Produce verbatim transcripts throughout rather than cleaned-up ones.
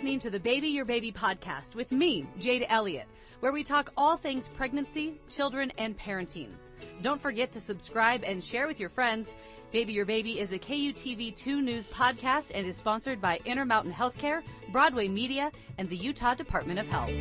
listening to the Baby Your Baby podcast with me, Jade Elliott, where we talk all things pregnancy, children, and parenting. Don't forget to subscribe and share with your friends. Baby Your Baby is a K U T V two News podcast and is sponsored by Intermountain Healthcare, Broadway Media, and the Utah Department of Health.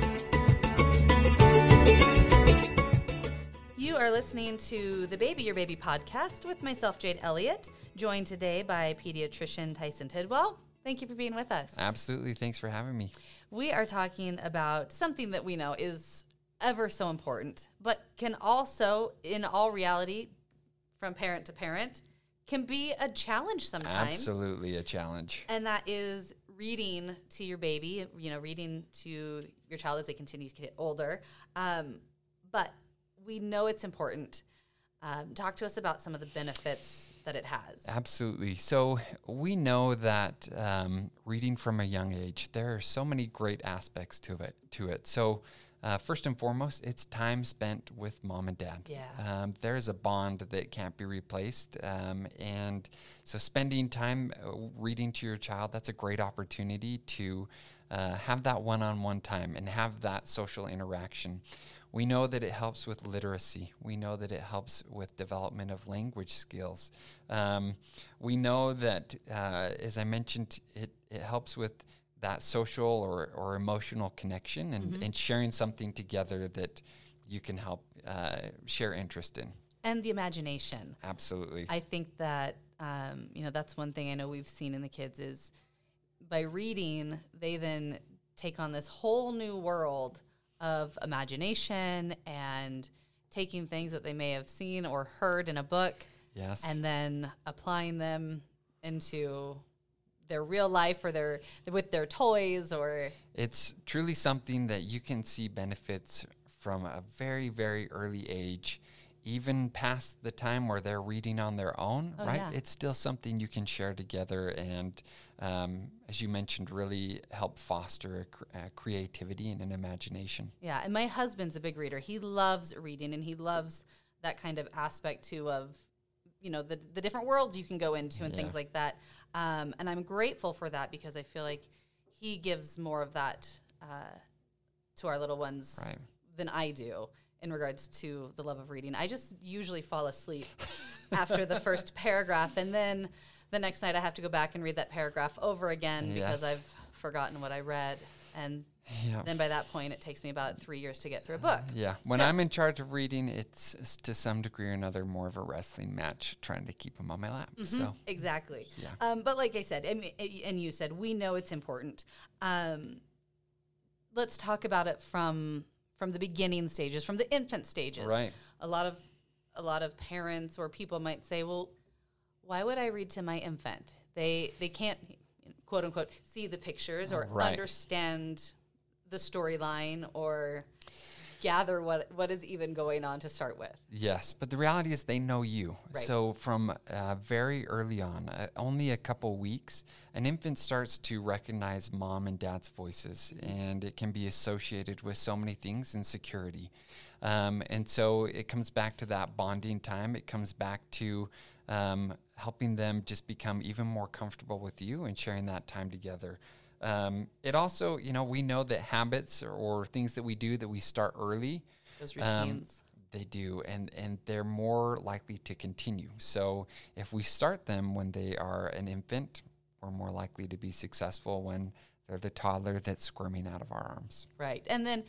You are listening to the Baby Your Baby podcast with myself, Jade Elliott, joined today by pediatrician Tyson Tidwell. Thank you for being with us. Absolutely. Thanks for having me. We are talking about something that we know is ever so important, but can also, in all reality, from parent to parent, can be a challenge sometimes. Absolutely a challenge. And that is reading to your baby, you know, reading to your child as they continue to get older. Um, but we know it's important. Um, talk to us about some of the benefits that it has. Absolutely. So we know that um, reading from a young age, there are so many great aspects to it. To it. So uh, first and foremost, it's time spent with mom and dad. Yeah. Um, there's a bond that can't be replaced. Um, and so spending time uh, reading to your child, that's a great opportunity to uh, have that one-on-one time and have that social interaction. We know that it helps with literacy. We know that it helps with development of language skills. Um, we know that, uh, as I mentioned, it, it helps with that social or, or emotional connection and, mm-hmm. and sharing something together that you can help uh, share interest in. And the imagination. Absolutely. I think that, um, you know, that's one thing I know we've seen in the kids is by reading, they then take on this whole new world of imagination and taking things that they may have seen or heard in a book, yes, and then applying them into their real life or their with their toys. Or it's truly something that you can see benefits from a very, very early age, even past the time where they're reading on their own, oh, right? Yeah. It's still something you can share together and, um, as you mentioned, really help foster a cr- a creativity and an imagination. Yeah, and my husband's a big reader. He loves reading, and he loves that kind of aspect, too, of, you know, the, the different worlds you can go into and yeah. things like that. Um, and I'm grateful for that because I feel like he gives more of that uh, to our little ones right. than I do. In regards to the love of reading. I just usually fall asleep after the first paragraph, and then the next night I have to go back and read that paragraph over again yes. because I've forgotten what I read. And yeah. then by that point, it takes me about three years to get through a book. Yeah. When so. I'm in charge of reading, it's, it's to some degree or another more of a wrestling match, trying to keep them on my lap. Mm-hmm. So exactly. Yeah. Um, but like I said, and, and you said, we know it's important. Um, let's talk about it from... from the beginning stages, from the infant stages. Right. A lot of a lot of parents or people might say, well, why would I read to my infant? They they can't, quote unquote, see the pictures or right. understand the storyline or gather what what is even going on to start with. Yes, but the reality is they know you. Right. So from uh, very early on, uh, only a couple weeks, an infant starts to recognize mom and dad's voices, and it can be associated with so many things in security. Um, and so it comes back to that bonding time. It comes back to um, helping them just become even more comfortable with you and sharing that time together. Um, it also, you know, we know that habits or, or things that we do that we start early, those routines, um, they do, and, and they're more likely to continue. So if we start them when they are an infant, we're more likely to be successful when they're the toddler that's squirming out of our arms. Right. And then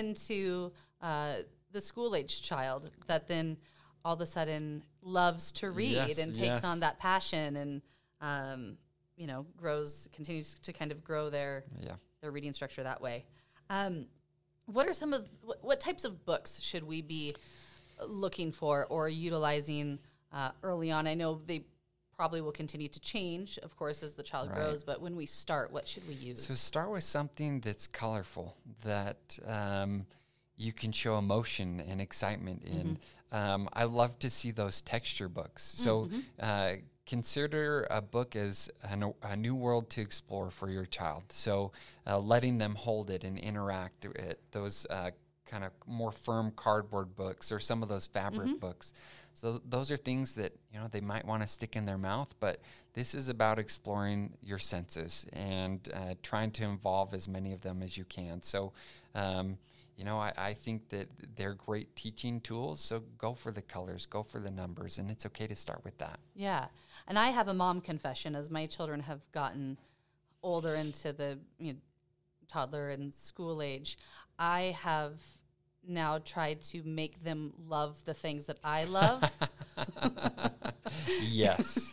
into uh, the school-age child that then all of a sudden loves to read yes, and takes yes. on that passion and, um, you know, grows, continues to kind of grow their yeah. their reading structure that way. Um, what are some of, what, what types of books should we be looking for or utilizing uh, early on? I know they probably will continue to change, of course, as the child right. grows, but when we start, what should we use? So start with something that's colorful, that um, you can show emotion and excitement in. Mm-hmm. Um, I love to see those texture books. So mm-hmm. uh, consider a book as an, a new world to explore for your child. So uh, letting them hold it and interact with it, those uh, kind of more firm cardboard books or some of those fabric mm-hmm. books. So th- those are things that, you know, they might want to stick in their mouth, but this is about exploring your senses and uh, trying to involve as many of them as you can. So, um, you know, I, I think that they're great teaching tools. So go for the colors, go for the numbers, and it's okay to start with that. Yeah. And I have a mom confession as my children have gotten older into the you know, toddler and school age. I have now tried to make them love the things that I love. Yes.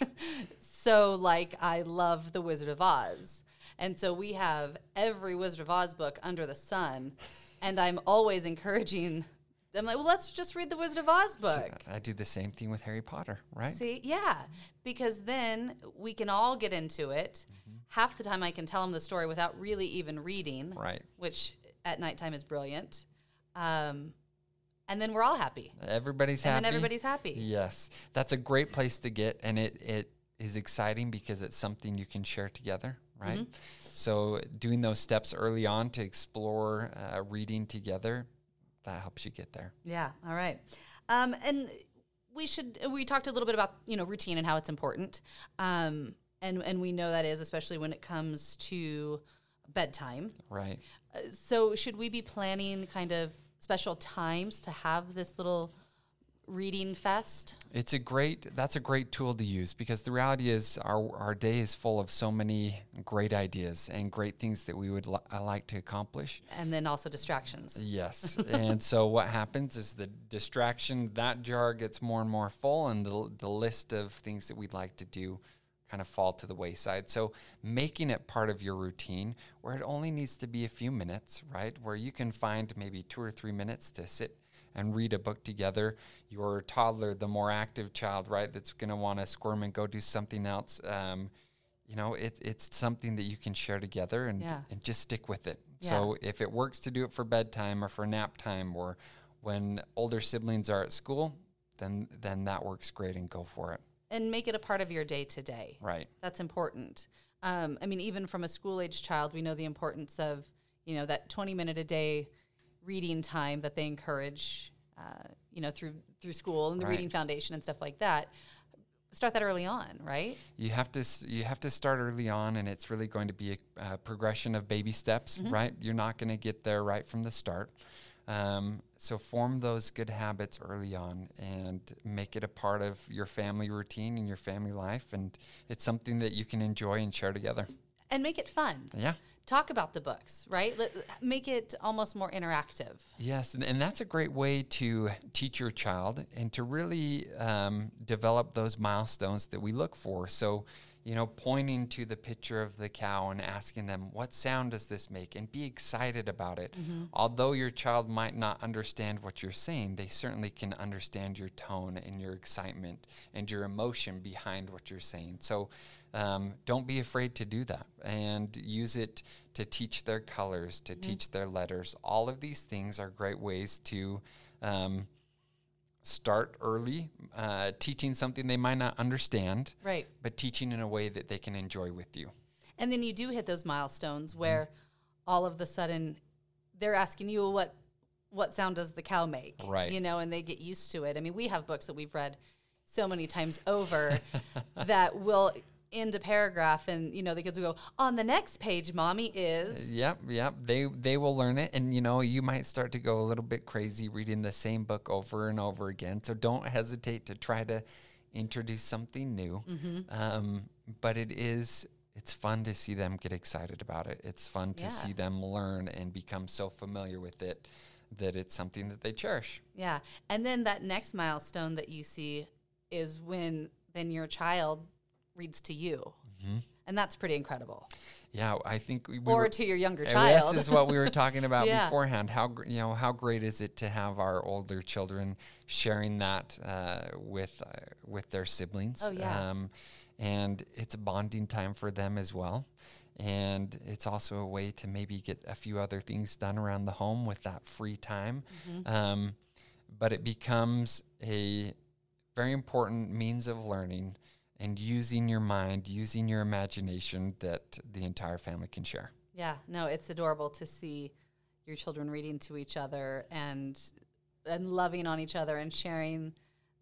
So, like, I love The Wizard of Oz. And so we have every Wizard of Oz book under the sun. And I'm always encouraging them, like, well, let's just read the Wizard of Oz book. So I do the same thing with Harry Potter, right? See, yeah, because then we can all get into it. Mm-hmm. Half the time I can tell them the story without really even reading, right? Which at nighttime is brilliant. Um, and then we're all happy. Everybody's and happy. And then everybody's happy. Yes. That's a great place to get, and it, it is exciting because it's something you can share together, right? Mm-hmm. So doing those steps early on to explore uh, reading together, that helps you get there. Yeah. All right. Um, and we should, we talked a little bit about, you know, routine and how it's important. Um, and, and we know that is, especially when it comes to bedtime. Right. Uh, so should we be planning kind of special times to have this little reading fest? It's a great, that's a great tool to use, because the reality is our, our day is full of so many great ideas and great things that we would li- like to accomplish. And then also distractions. Yes. And so what happens is the distraction, that jar gets more and more full, and the, the list of things that we'd like to do kind of fall to the wayside. So making it part of your routine where it only needs to be a few minutes, right? Where you can find maybe two or three minutes to sit and read a book together. Your toddler, the more active child, right, that's going to want to squirm and go do something else. Um, you know, it, it's something that you can share together and, yeah. and just stick with it. Yeah. So if it works to do it for bedtime or for nap time or when older siblings are at school, then then that works great, and go for it. And make it a part of your day to day. Right. That's important. Um, I mean, even from a school-age child, we know the importance of, you know, that twenty minute a day reading time that they encourage, uh, you know, through through school and the right. Reading Foundation and stuff like that. Start that early on, right? You have to you have to start early on, and it's really going to be a, a progression of baby steps, mm-hmm. right? You're not going to get there right from the start. Um, so form those good habits early on and make it a part of your family routine and your family life. And it's something that you can enjoy and share together. And make it fun. Yeah. Talk about the books, right? Let, make it almost more interactive. Yes, and, and that's a great way to teach your child and to really um, develop those milestones that we look for. So, you know, pointing to the picture of the cow and asking them, what sound does this make? And be excited about it. Mm-hmm. Although your child might not understand what you're saying, they certainly can understand your tone and your excitement and your emotion behind what you're saying. So um, don't be afraid to do that, and use it to teach their colors, to mm-hmm. teach their letters. All of these things are great ways to um, start early, uh, teaching something they might not understand, right? But teaching in a way that they can enjoy with you. And then you do hit those milestones where mm-hmm. all of a sudden they're asking you, well, what what sound does the cow make? Right. You know, and they get used to it. I mean, we have books that we've read so many times over that will end a paragraph, and you know the kids will go, on the next page, mommy is. Yep, yep. They they will learn it, and you know you might start to go a little bit crazy reading the same book over and over again. So don't hesitate to try to introduce something new. Mm-hmm. Um, but it is it's fun to see them get excited about it. It's fun to yeah. see them learn and become so familiar with it that it's something that they cherish. Yeah, and then that next milestone that you see is when then your child reads to you. Mm-hmm. And that's pretty incredible. Yeah, I think we, we or were, to your younger child. This is what we were talking about yeah. beforehand. How gr- you know how great is it to have our older children sharing that uh, with uh, with their siblings? Oh yeah. Um, and it's a bonding time for them as well. And it's also a way to maybe get a few other things done around the home with that free time. Mm-hmm. Um, but it becomes a very important means of learning and using your mind, using your imagination that the entire family can share. Yeah, no, it's adorable to see your children reading to each other and and loving on each other and sharing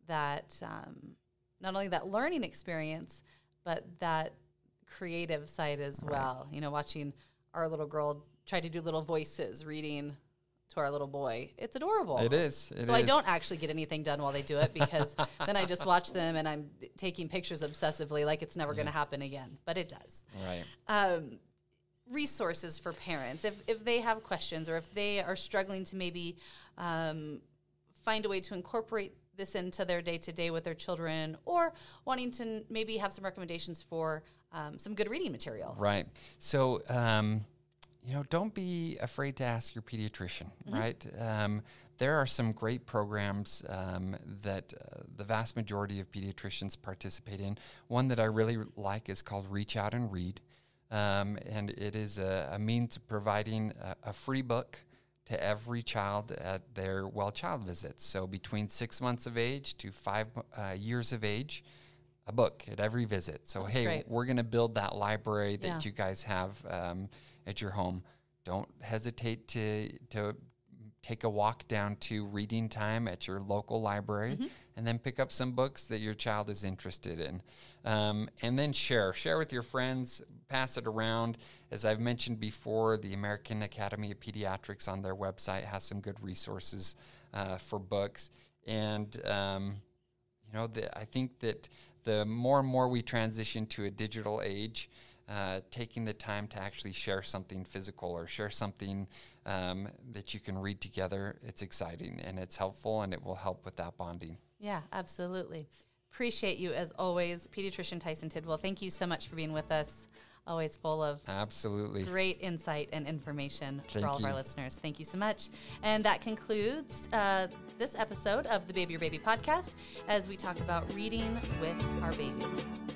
that um, not only that learning experience, but that creative side as right. well. You know, watching our little girl try to do little voices, reading to our little boy. It's adorable. It is. It so is. I don't actually get anything done while they do it because then I just watch them and I'm taking pictures obsessively like it's never yeah. going to happen again. But it does. Right. Um, resources for parents. If, if they have questions or if they are struggling to maybe um, find a way to incorporate this into their day-to-day with their children, or wanting to n- maybe have some recommendations for um, some good reading material. Right. So, um, you know, don't be afraid to ask your pediatrician, mm-hmm. right? Um, there are some great programs um, that uh, the vast majority of pediatricians participate in. One that I really like is called Reach Out and Read. Um, and it is a, a means of providing a, a free book to every child at their well child visits. So between six months of age to five uh, years of age, a book at every visit. So, That's hey, great. We're going to build that library that yeah. you guys have um, at your home. Don't hesitate to to take a walk down to reading time at your local library mm-hmm. and then pick up some books that your child is interested in. Um, and then share. Share with your friends. Pass it around. As I've mentioned before, the American Academy of Pediatrics on their website has some good resources uh, for books. And, um, you know, the, I think that the more and more we transition to a digital age, uh, taking the time to actually share something physical or share something um, that you can read together, it's exciting and it's helpful and it will help with that bonding. Yeah, absolutely. Appreciate you as always, Pediatrician Tyson Tidwell. Thank you so much for being with us. Always full of absolutely great insight and information Thank for all you. of our listeners. Thank you so much. And that concludes uh, this episode of the Baby Your Baby podcast as we talk about reading with our babies.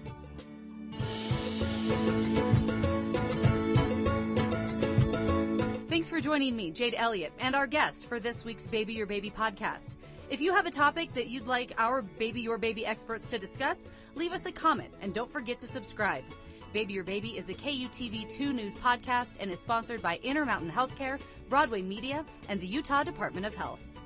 Thanks for joining me, Jade Elliott, and our guest for this week's Baby Your Baby podcast. If you have a topic that you'd like our Baby Your Baby experts to discuss, leave us a comment and don't forget to subscribe. Baby Your Baby is a K U T V two news podcast and is sponsored by Intermountain Healthcare, Broadway Media, and the Utah Department of Health.